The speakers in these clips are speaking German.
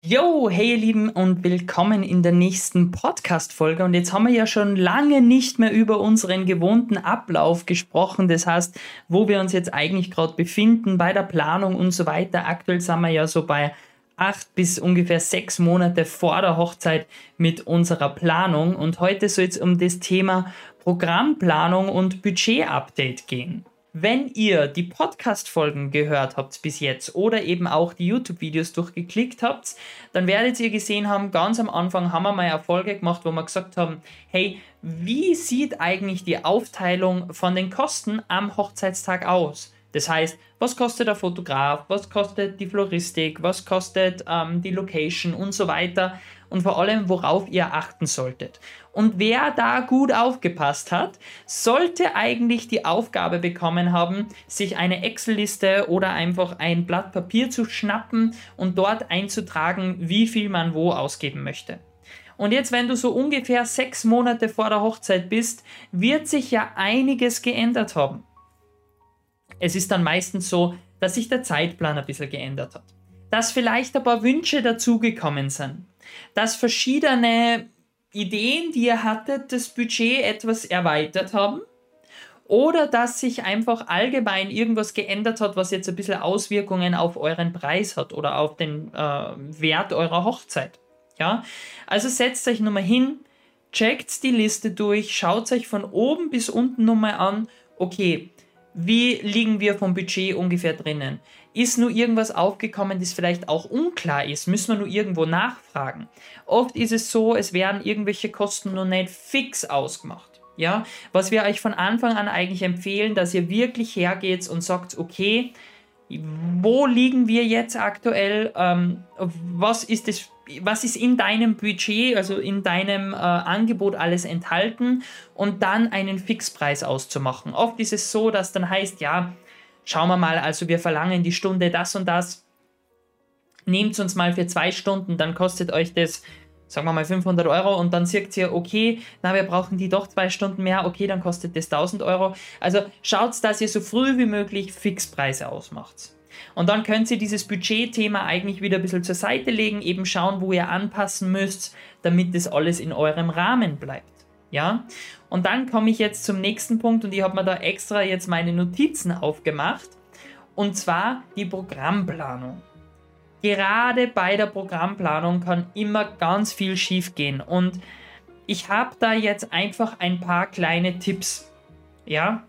Yo, hey ihr Lieben und willkommen in der nächsten Podcast-Folge. Und jetzt haben wir ja schon lange nicht mehr über unseren gewohnten Ablauf gesprochen. Das heißt, wo wir uns jetzt eigentlich gerade befinden bei der Planung und so weiter. Aktuell sind wir ja so bei 8 bis ungefähr 6 Monate vor der Hochzeit mit unserer Planung. Und heute soll es um das Thema Programmplanung und Budget-Update gehen. Wenn ihr die Podcast-Folgen gehört habt bis jetzt oder eben auch die YouTube-Videos durchgeklickt habt, dann werdet ihr gesehen haben, ganz am Anfang haben wir mal Erfolge gemacht, wo wir gesagt haben, hey, wie sieht eigentlich die Aufteilung von den Kosten am Hochzeitstag aus? Das heißt, was kostet der Fotograf, was kostet die Floristik, was kostet die Location und so weiter und vor allem, worauf ihr achten solltet. Und wer da gut aufgepasst hat, sollte eigentlich die Aufgabe bekommen haben, sich eine Excel-Liste oder einfach ein Blatt Papier zu schnappen und dort einzutragen, wie viel man wo ausgeben möchte. Und jetzt, wenn du so ungefähr 6 Monate vor der Hochzeit bist, wird sich ja einiges geändert haben. Es ist dann meistens so, dass sich der Zeitplan ein bisschen geändert hat. Dass vielleicht ein paar Wünsche dazugekommen sind. Dass verschiedene Ideen, die ihr hattet, das Budget etwas erweitert haben. Oder dass sich einfach allgemein irgendwas geändert hat, was jetzt ein bisschen Auswirkungen auf euren Preis hat oder auf den Wert eurer Hochzeit. Ja? Also setzt euch nochmal hin, checkt die Liste durch, schaut euch von oben bis unten nochmal an, okay, wie liegen wir vom Budget ungefähr drinnen? Ist nur irgendwas aufgekommen, das vielleicht auch unklar ist? Müssen wir nur irgendwo nachfragen? Oft ist es so, es werden irgendwelche Kosten noch nicht fix ausgemacht. Ja? Was wir euch von Anfang an eigentlich empfehlen, dass ihr wirklich hergeht und sagt, okay, wo liegen wir jetzt aktuell? Was ist in deinem Budget, also in deinem Angebot alles enthalten und dann einen Fixpreis auszumachen. Oft ist es so, dass dann heißt, ja, schauen wir mal, also wir verlangen die Stunde das und das, nehmt uns mal für 2 Stunden, dann kostet euch das, sagen wir mal 500 Euro und dann sagt ihr, okay, na wir brauchen die doch 2 Stunden mehr, okay, dann kostet das 1000 Euro. Also schaut, dass ihr so früh wie möglich Fixpreise ausmacht. Und dann könnt ihr dieses Budgetthema eigentlich wieder ein bisschen zur Seite legen, eben schauen, wo ihr anpassen müsst, damit das alles in eurem Rahmen bleibt. Ja? Und dann komme ich jetzt zum nächsten Punkt und ich habe mir da extra jetzt meine Notizen aufgemacht, und zwar die Programmplanung. Gerade bei der Programmplanung kann immer ganz viel schief gehen und ich habe da jetzt einfach ein paar kleine Tipps. Ja?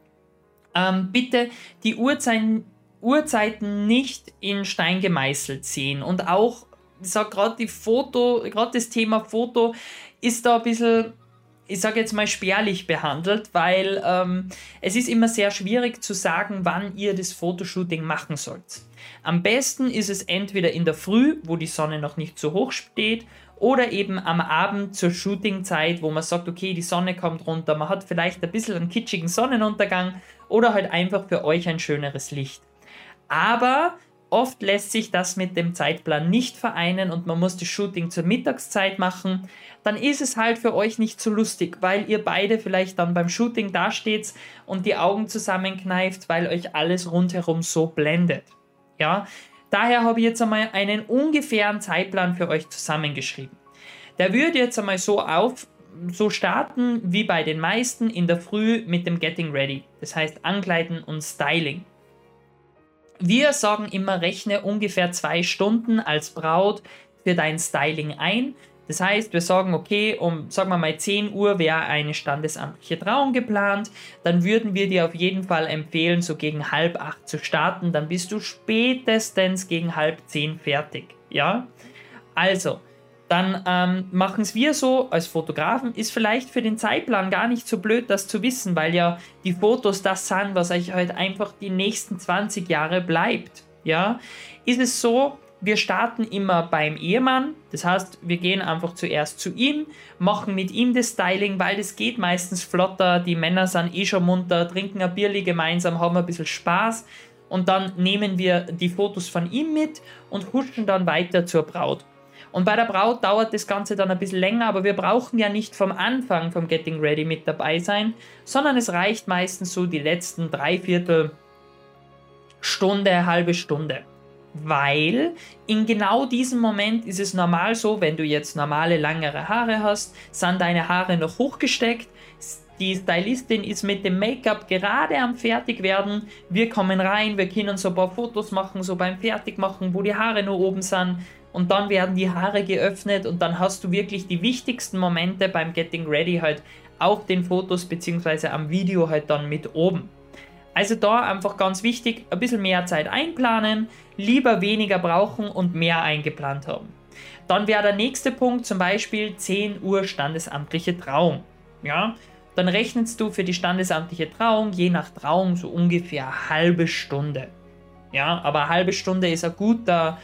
Bitte die Uhrzeiten nicht in Stein gemeißelt sehen und auch, ich sage gerade das Thema Foto ist da ein bisschen, ich sage jetzt mal, spärlich behandelt, weil es ist immer sehr schwierig zu sagen, wann ihr das Fotoshooting machen sollt. Am besten ist es entweder in der Früh, wo die Sonne noch nicht so hoch steht, oder eben am Abend zur Shootingzeit, wo man sagt, okay, die Sonne kommt runter, man hat vielleicht ein bisschen einen kitschigen Sonnenuntergang oder halt einfach für euch ein schöneres Licht. Aber oft lässt sich das mit dem Zeitplan nicht vereinen und man muss das Shooting zur Mittagszeit machen. Dann ist es halt für euch nicht so lustig, weil ihr beide vielleicht dann beim Shooting dasteht und die Augen zusammenkneift, weil euch alles rundherum so blendet. Ja? Daher habe ich jetzt einmal einen ungefähren Zeitplan für euch zusammengeschrieben. Der würde jetzt einmal so starten wie bei den meisten in der Früh mit dem Getting Ready. Das heißt Ankleiden und Styling. Wir sagen immer, rechne ungefähr 2 Stunden als Braut für dein Styling ein. Das heißt, wir sagen, okay, sagen wir mal 10 Uhr wäre eine standesamtliche Trauung geplant, dann würden wir dir auf jeden Fall empfehlen, so gegen 7:30 zu starten, dann bist du spätestens gegen 9:30 fertig, ja? Also, dann machen es wir so, als Fotografen, ist vielleicht für den Zeitplan gar nicht so blöd, das zu wissen, weil ja die Fotos das sind, was euch halt einfach die nächsten 20 Jahre bleibt, ja? Ist es so, wir starten immer beim Ehemann, das heißt, wir gehen einfach zuerst zu ihm, machen mit ihm das Styling, weil das geht meistens flotter, die Männer sind eh schon munter, trinken ein Bierli gemeinsam, haben ein bisschen Spaß und dann nehmen wir die Fotos von ihm mit und huschen dann weiter zur Braut. Und bei der Braut dauert das Ganze dann ein bisschen länger, aber wir brauchen ja nicht vom Anfang vom Getting Ready mit dabei sein, sondern es reicht meistens so die letzten 3/4 Stunde, halbe Stunde. weil in genau diesem Moment ist es normal so, wenn du jetzt normale, langere Haare hast, sind deine Haare noch hochgesteckt, die Stylistin ist mit dem Make-up gerade am Fertigwerden, wir kommen rein, wir können so ein paar Fotos machen, so beim Fertigmachen, wo die Haare nur oben sind, und dann werden die Haare geöffnet und dann hast du wirklich die wichtigsten Momente beim Getting Ready halt auf den Fotos bzw. am Video halt dann mit oben. Also da einfach ganz wichtig, ein bisschen mehr Zeit einplanen, lieber weniger brauchen und mehr eingeplant haben. Dann wäre der nächste Punkt zum Beispiel 10 Uhr standesamtliche Trauung. Ja, dann rechnest du für die standesamtliche Trauung, je nach Trauung, so ungefähr eine halbe Stunde. Ja, aber eine halbe Stunde ist ein guter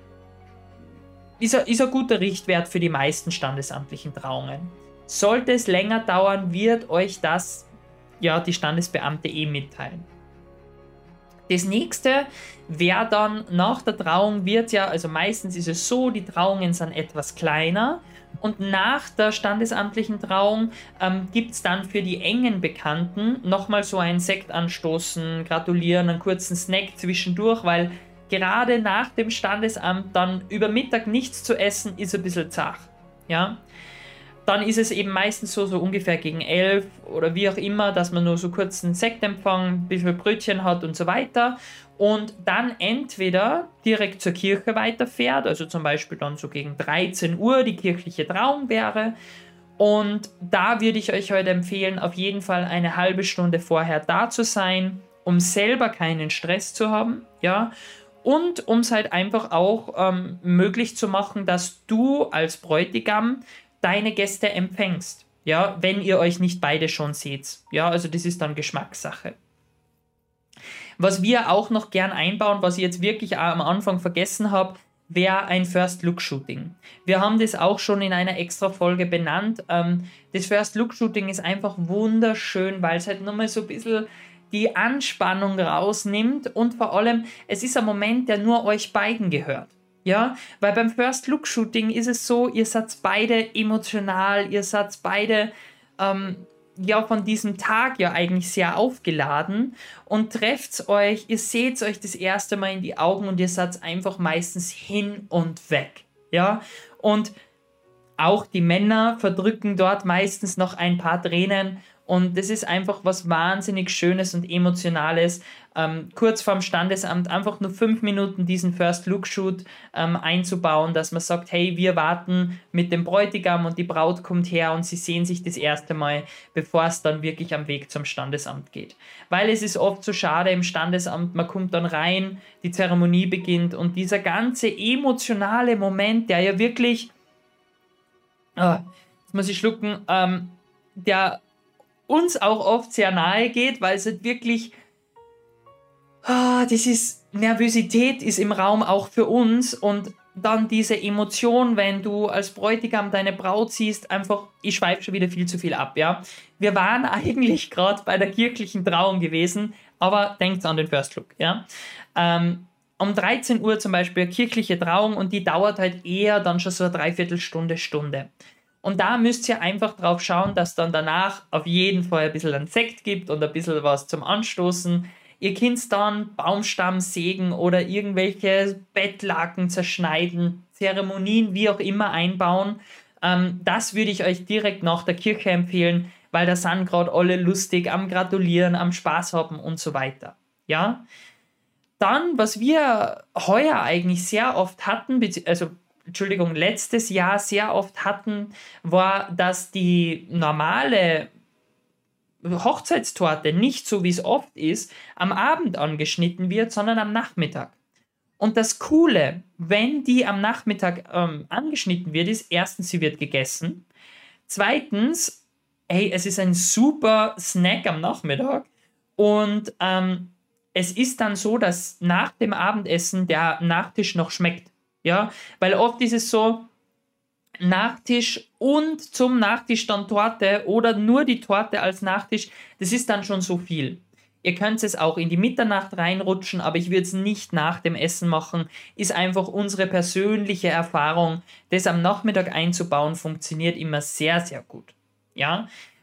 Richtwert für die meisten standesamtlichen Trauungen. Sollte es länger dauern, wird euch das ja die Standesbeamte mitteilen. Das nächste wäre dann nach der Trauung also meistens ist es so, die Trauungen sind etwas kleiner und nach der standesamtlichen Trauung gibt es dann für die engen Bekannten nochmal so einen Sekt anstoßen, gratulieren, einen kurzen Snack zwischendurch, weil gerade nach dem Standesamt dann über Mittag nichts zu essen ist ein bisschen zart. Ja? Dann ist es eben meistens so ungefähr gegen 11 oder wie auch immer, dass man nur so kurz einen Sektempfang, ein bisschen Brötchen hat und so weiter. Und dann entweder direkt zur Kirche weiterfährt, also zum Beispiel dann so gegen 13 Uhr die kirchliche Trauung wäre. Und da würde ich euch heute empfehlen, auf jeden Fall eine halbe Stunde vorher da zu sein, um selber keinen Stress zu haben, ja. Und um es halt einfach auch möglich zu machen, dass du als Bräutigam deine Gäste empfängst, ja, wenn ihr euch nicht beide schon seht. Ja, also das ist dann Geschmackssache. Was wir auch noch gern einbauen, was ich jetzt wirklich am Anfang vergessen habe, wäre ein First-Look-Shooting. Wir haben das auch schon in einer extra Folge benannt. Das First-Look-Shooting ist einfach wunderschön, weil es halt nochmal so ein bisschen die Anspannung rausnimmt und vor allem, es ist ein Moment, der nur euch beiden gehört. Ja, weil beim First-Look-Shooting ist es so, ihr seid beide emotional, ihr seid beide von diesem Tag ja eigentlich sehr aufgeladen und trefft euch, ihr seht euch das erste Mal in die Augen und ihr seid einfach meistens hin und weg. Ja, und auch die Männer verdrücken dort meistens noch ein paar Tränen. Und das ist einfach was wahnsinnig Schönes und Emotionales. Kurz vorm Standesamt einfach nur 5 Minuten diesen First-Look-Shoot einzubauen, dass man sagt, hey, wir warten mit dem Bräutigam und die Braut kommt her und sie sehen sich das erste Mal, bevor es dann wirklich am Weg zum Standesamt geht. Weil es ist oft so schade im Standesamt, man kommt dann rein, die Zeremonie beginnt und dieser ganze emotionale Moment, der ja wirklich, jetzt muss ich schlucken, der uns auch oft sehr nahe geht, weil es halt wirklich, Nervosität ist im Raum auch für uns und dann diese Emotion, wenn du als Bräutigam deine Braut siehst, einfach, ich schweife schon wieder viel zu viel ab, ja. Wir waren eigentlich gerade bei der kirchlichen Trauung gewesen, aber denkt an den First Look, ja. Um 13 Uhr zum Beispiel kirchliche Trauung und die dauert halt eher dann schon so eine Dreiviertelstunde. Und da müsst ihr einfach drauf schauen, dass dann danach auf jeden Fall ein bisschen ein Sekt gibt und ein bisschen was zum Anstoßen. Ihr könnt dann Baumstamm sägen oder irgendwelche Bettlaken zerschneiden, Zeremonien wie auch immer einbauen. Das würde ich euch direkt nach der Kirche empfehlen, weil da sind gerade alle lustig am Gratulieren, am Spaß haben und so weiter. Ja? Dann, was wir heuer eigentlich sehr oft hatten, letztes Jahr sehr oft hatten, war, dass die normale Hochzeitstorte nicht so, wie es oft ist, am Abend angeschnitten wird, sondern am Nachmittag. Und das Coole, wenn die am Nachmittag angeschnitten wird, ist erstens, sie wird gegessen. Zweitens, es ist ein super Snack am Nachmittag. Und es ist dann so, dass nach dem Abendessen der Nachtisch noch schmeckt. Ja, weil oft ist es so, Nachtisch und zum Nachtisch dann Torte oder nur die Torte als Nachtisch, das ist dann schon so viel. Ihr könnt es auch in die Mitternacht reinrutschen, aber ich würde es nicht nach dem Essen machen. Ist einfach unsere persönliche Erfahrung. Das am Nachmittag einzubauen, funktioniert immer sehr, sehr gut. Ja,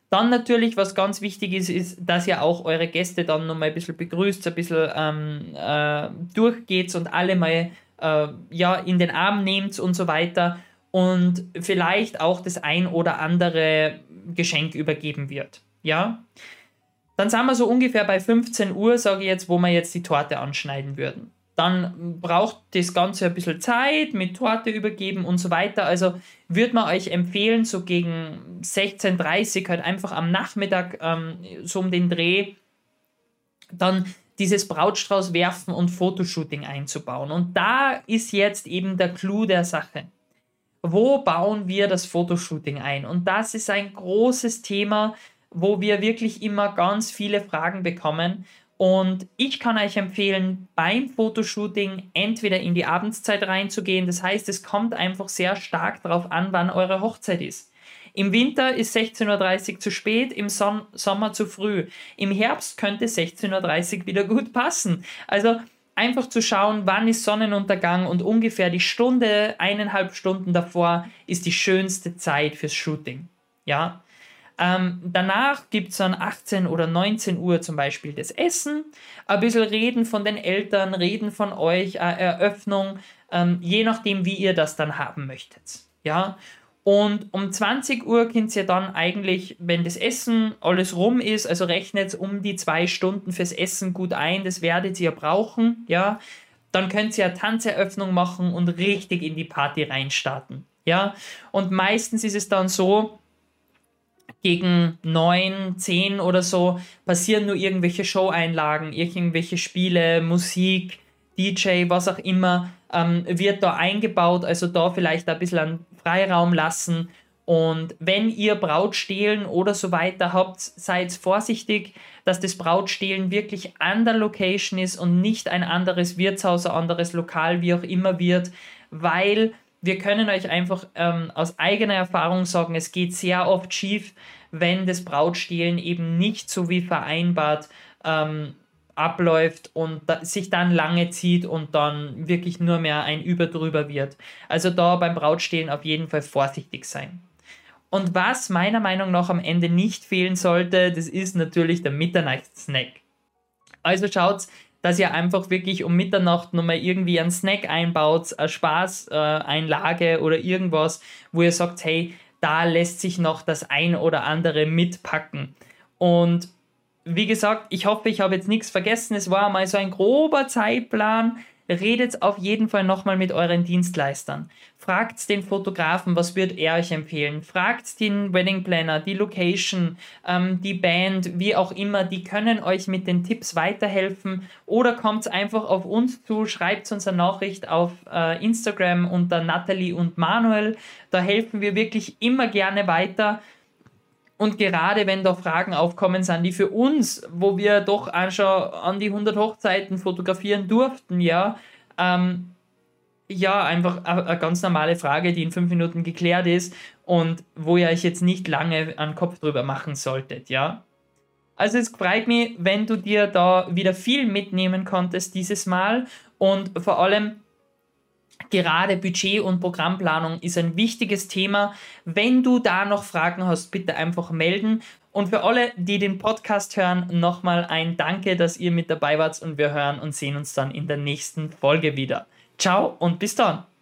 Dann natürlich, was ganz wichtig ist, ist, dass ihr auch eure Gäste dann nochmal ein bisschen begrüßt, ein bisschen durchgeht und alle mal in den Arm nehmt und so weiter und vielleicht auch das ein oder andere Geschenk übergeben wird. Ja? Dann sind wir so ungefähr bei 15 Uhr, sage ich jetzt, wo wir jetzt die Torte anschneiden würden. Dann braucht das Ganze ein bisschen Zeit mit Torte übergeben und so weiter. Also würde man euch empfehlen, so gegen 16:30 halt einfach am Nachmittag so um den Dreh dann dieses Brautstrauß werfen und Fotoshooting einzubauen. Und da ist jetzt eben der Clou der Sache. Wo bauen wir das Fotoshooting ein? Und das ist ein großes Thema, wo wir wirklich immer ganz viele Fragen bekommen. Und ich kann euch empfehlen, beim Fotoshooting entweder in die Abendszeit reinzugehen. Das heißt, es kommt einfach sehr stark darauf an, wann eure Hochzeit ist. Im Winter ist 16:30 Uhr zu spät, im Sommer zu früh. Im Herbst könnte 16:30 Uhr wieder gut passen. Also einfach zu schauen, wann ist Sonnenuntergang und ungefähr die Stunde, 1,5 Stunden davor ist die schönste Zeit fürs Shooting. Ja. Danach gibt es dann 18 oder 19 Uhr zum Beispiel das Essen, ein bisschen reden von den Eltern, reden von euch, Eröffnung, je nachdem, wie ihr das dann haben möchtet. Ja. Und um 20 Uhr könnt ihr dann eigentlich, wenn das Essen alles rum ist, also rechnet um die 2 Stunden fürs Essen gut ein, das werdet ihr brauchen, ja, dann könnt ihr eine Tanzeröffnung machen und richtig in die Party reinstarten, ja. Und meistens ist es dann so, gegen 9, 10 oder so passieren nur irgendwelche Show-Einlagen, irgendwelche Spiele, Musik, DJ, was auch immer, wird da eingebaut, also da vielleicht ein bisschen einen Freiraum lassen. Und wenn ihr Brautstehlen oder so weiter habt, seid vorsichtig, dass das Brautstehlen wirklich an der Location ist und nicht ein anderes Wirtshaus, ein anderes Lokal, wie auch immer wird, weil wir können euch einfach aus eigener Erfahrung sagen, es geht sehr oft schief, wenn das Brautstehlen eben nicht so wie vereinbart abläuft und sich dann lange zieht und dann wirklich nur mehr ein Überdrüber wird. Also da beim Brautstehlen auf jeden Fall vorsichtig sein. Und was meiner Meinung nach am Ende nicht fehlen sollte, das ist natürlich der Mitternachtssnack. Also schaut, dass ihr einfach wirklich um Mitternacht nochmal irgendwie einen Snack einbaut, eine Spaßeinlage oder irgendwas, wo ihr sagt, hey, da lässt sich noch das ein oder andere mitpacken. Und wie gesagt, ich hoffe, ich habe jetzt nichts vergessen. Es war mal so ein grober Zeitplan. Redet auf jeden Fall nochmal mit euren Dienstleistern. Fragt den Fotografen, was wird er euch empfehlen. Fragt den Wedding Planner, die Location, die Band, wie auch immer. Die können euch mit den Tipps weiterhelfen. Oder kommt einfach auf uns zu, schreibt uns eine Nachricht auf Instagram unter Nathalie und Manuel. Da helfen wir wirklich immer gerne weiter. Und gerade wenn da Fragen aufkommen sind, die für uns, wo wir doch auch schon an die 100 Hochzeiten fotografieren durften, einfach eine ganz normale Frage, die in 5 Minuten geklärt ist und wo ihr euch jetzt nicht lange einen Kopf drüber machen solltet, ja. Also es freut mich, wenn du dir da wieder viel mitnehmen konntest dieses Mal und vor allem gerade Budget und Programmplanung ist ein wichtiges Thema. Wenn du da noch Fragen hast, bitte einfach melden. Und für alle, die den Podcast hören, nochmal ein Danke, dass ihr mit dabei wart und wir hören und sehen uns dann in der nächsten Folge wieder. Ciao und bis dann.